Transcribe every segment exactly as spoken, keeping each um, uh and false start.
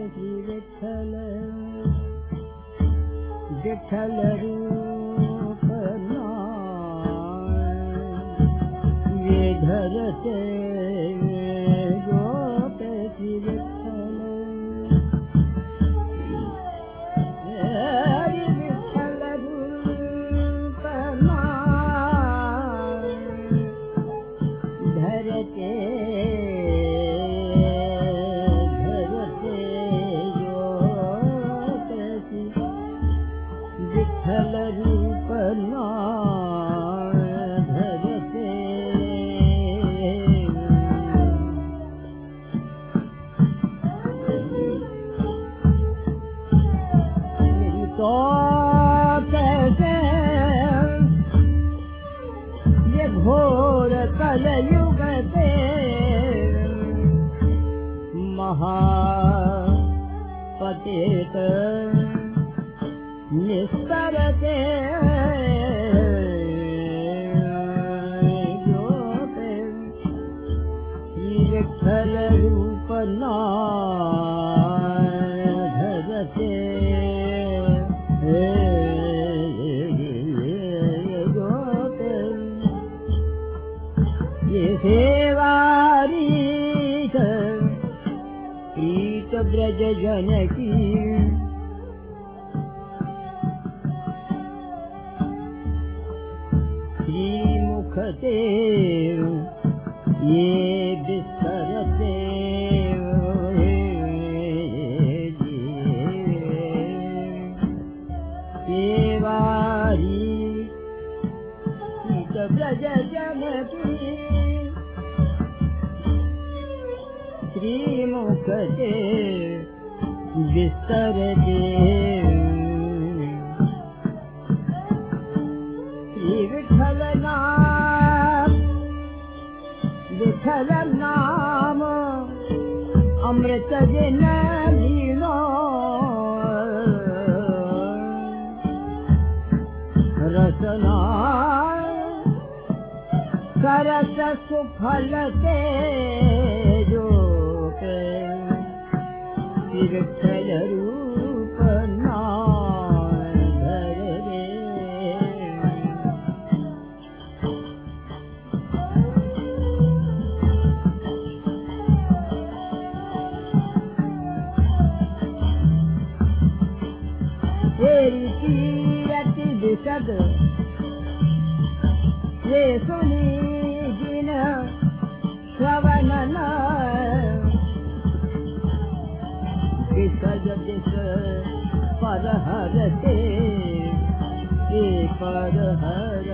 श्री विठ्ठल विठ्ठल रूप ये धरते गोप श्री विठ्ठल विठ्ठल रूप धरते विठ्ठल रूप धरते तो कैसे ये घोर कलयुग से महापतित निस्तरते गोपे विठ्ठल रूप धरते गोपे ये सेवारी प्रीत ब्रज जनकी मुखते ये बिस्तरते सेवारी सीत ब्रज जनकी श्रीमुखते बिस्तरते विठ्ठल नाम विठ्ठल नाम अमृत जिन लीनो रसना करत सुफल ते जो के विठ्ठल रूप तेरी तीरथ विशद ये सुनी जिन श्रवण विशद दिश पर हरते पर हर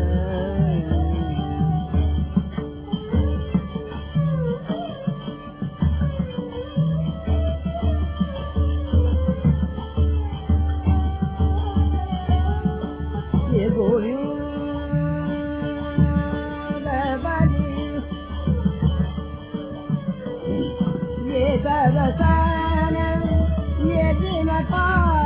ये गोविंद बलि ये दरसान ये दिन